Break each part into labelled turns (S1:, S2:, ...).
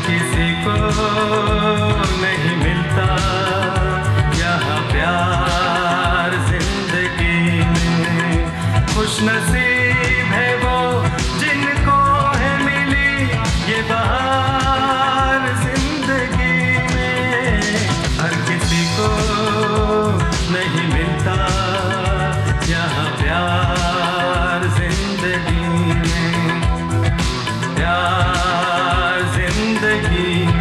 S1: किसी को नहीं मिलता यहाँ प्यार जिंदगी में। खुश नसीब है वो जिनको है मिली ये बहार जिंदगी में। हर किसी को नहीं मिलता यहाँ प्यार जिंदगी में, प्यार जिंदगी में।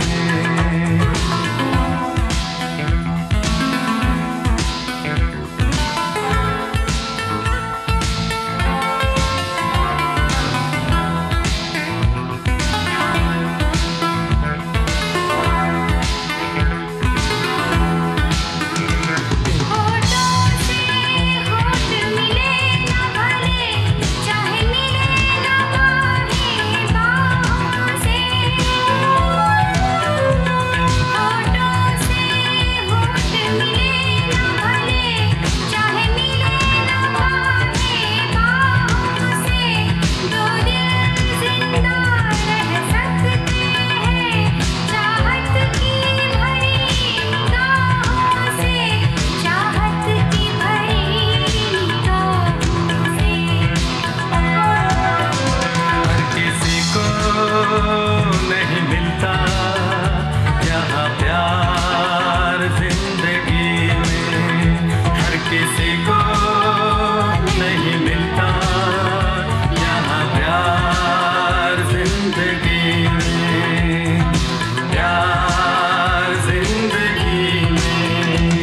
S1: नहीं मिलता यहाँ प्यार जिंदगी में। हर किसी को नहीं मिलता यहाँ प्यार जिंदगी में, प्यार जिंदगी में।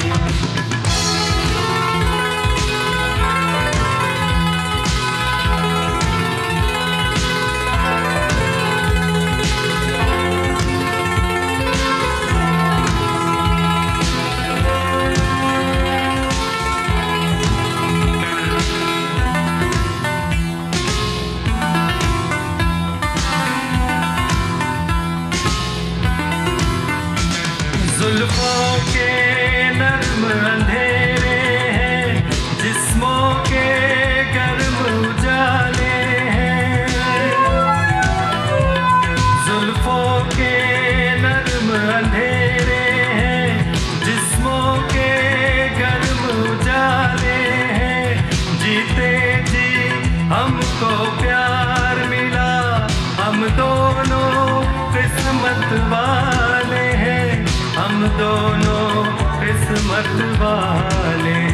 S1: जुल्फों के नर्म अंधेरे हैं, जिस्मों के गर्म उजाले हैं। जुल्फों के नर्म अंधेरे हैं, जिस्मों के गर्म उजाले हैं। जीते जी हमको प्यार मिला, हम दोनों किस्मत वाले हैं, हम दोनों किस्मत वाले।